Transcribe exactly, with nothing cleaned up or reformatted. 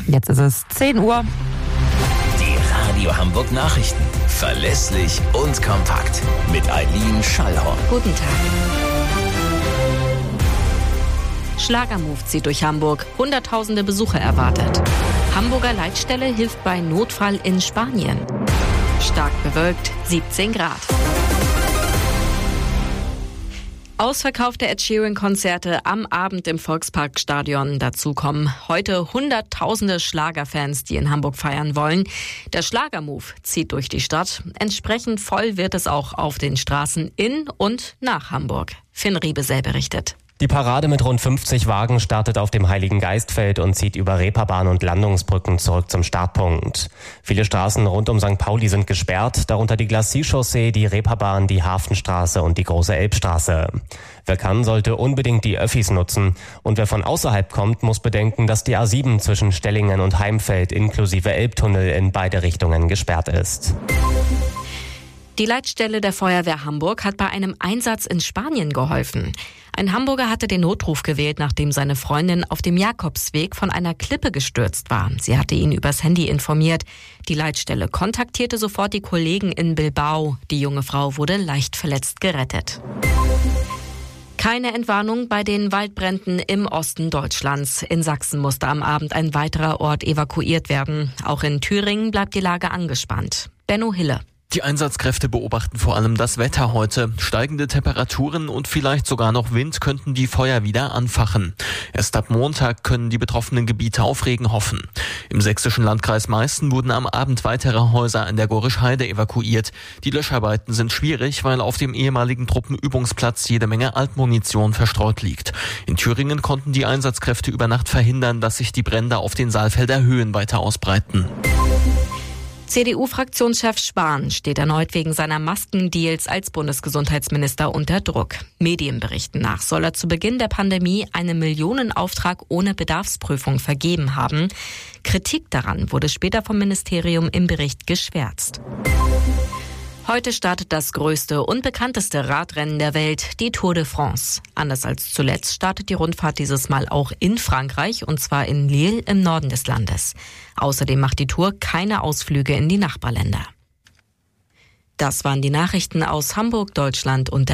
Jetzt ist es zehn Uhr. Die Radio Hamburg Nachrichten. Verlässlich und kompakt. Mit Eileen Schallhorn. Guten Tag. Schlagermove zieht durch Hamburg. Hunderttausende Besucher erwartet. Hamburger Leitstelle hilft bei Notfall in Spanien. Stark bewölkt, siebzehn Grad. Ausverkaufte Ed Sheeran-Konzerte am Abend im Volksparkstadion. Dazu kommen heute hunderttausende Schlagerfans, die in Hamburg feiern wollen. Der Schlagermove zieht durch die Stadt. Entsprechend voll wird es auch auf den Straßen in und nach Hamburg. Finn Riebesell berichtet. Die Parade mit rund fünfzig Wagen startet auf dem Heiligen Geistfeld und zieht über Reeperbahn und Landungsbrücken zurück zum Startpunkt. Viele Straßen rund um Sankt Pauli sind gesperrt, darunter die Glacis-Chaussee, die Reeperbahn, die Hafenstraße und die Große Elbstraße. Wer kann, sollte unbedingt die Öffis nutzen. Und wer von außerhalb kommt, muss bedenken, dass die A sieben zwischen Stellingen und Heimfeld inklusive Elbtunnel in beide Richtungen gesperrt ist. Die Leitstelle der Feuerwehr Hamburg hat bei einem Einsatz in Spanien geholfen. Ein Hamburger hatte den Notruf gewählt, nachdem seine Freundin auf dem Jakobsweg von einer Klippe gestürzt war. Sie hatte ihn übers Handy informiert. Die Leitstelle kontaktierte sofort die Kollegen in Bilbao. Die junge Frau wurde leicht verletzt gerettet. Keine Entwarnung bei den Waldbränden im Osten Deutschlands. In Sachsen musste am Abend ein weiterer Ort evakuiert werden. Auch in Thüringen bleibt die Lage angespannt. Benno Hille. Die Einsatzkräfte beobachten vor allem das Wetter heute. Steigende Temperaturen und vielleicht sogar noch Wind könnten die Feuer wieder anfachen. Erst ab Montag können die betroffenen Gebiete auf Regen hoffen. Im sächsischen Landkreis Meißen wurden am Abend weitere Häuser an der Gorisch Heide evakuiert. Die Löscharbeiten sind schwierig, weil auf dem ehemaligen Truppenübungsplatz jede Menge Altmunition verstreut liegt. In Thüringen konnten die Einsatzkräfte über Nacht verhindern, dass sich die Brände auf den Saalfelder Höhen weiter ausbreiten. C D U-Fraktionschef Spahn steht erneut wegen seiner Maskendeals als Bundesgesundheitsminister unter Druck. Medienberichten nach soll er zu Beginn der Pandemie einen Millionenauftrag ohne Bedarfsprüfung vergeben haben. Kritik daran wurde später vom Ministerium im Bericht geschwärzt. Heute startet das größte und bekannteste Radrennen der Welt, die Tour de France. Anders als zuletzt startet die Rundfahrt dieses Mal auch in Frankreich, und zwar in Lille im Norden des Landes. Außerdem macht die Tour keine Ausflüge in die Nachbarländer. Das waren die Nachrichten aus Hamburg, Deutschland und der